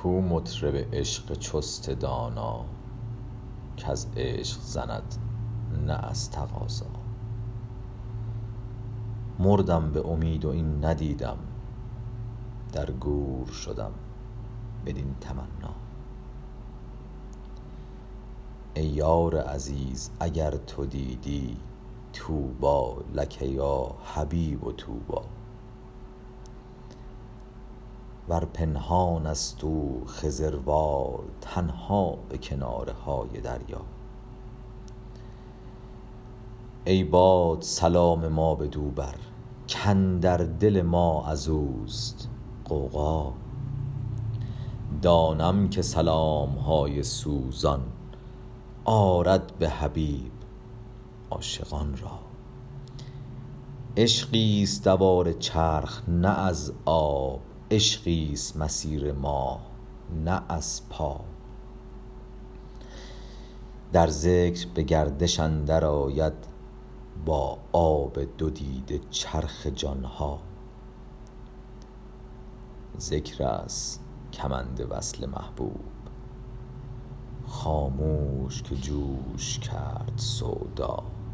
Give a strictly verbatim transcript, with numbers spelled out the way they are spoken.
کو مطرب عشق چست دانا کز عشق زند نه از تقاضا. مردم به امید و این ندیدم، در گور شدم بدین تمنا. ای یار عزیز اگر تو دیدی، طوبی لک یا حبیب طوبی. ور پنهان است او خضروار تنها به کناره های دریا. ای باد سلام ما بدو بر کاندر دل ما از اوست غوغا. دانم که سلام های سوزان آرد به حبیب عاشقان را. عشقیست دوار چرخ نه از آب، عشقیست مسیر ماه نه از پا. در ذکر به گردش اندر آید با آب دو دیده چرخ جان ها. ذکر است کمند وصل محبوب، خاموش که جوش کرد سودا.